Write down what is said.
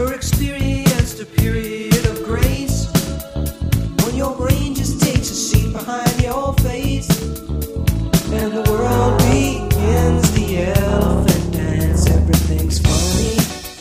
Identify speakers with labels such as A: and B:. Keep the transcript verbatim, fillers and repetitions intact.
A: Ever experienced a period of grace when your brain just takes a seat behind your face?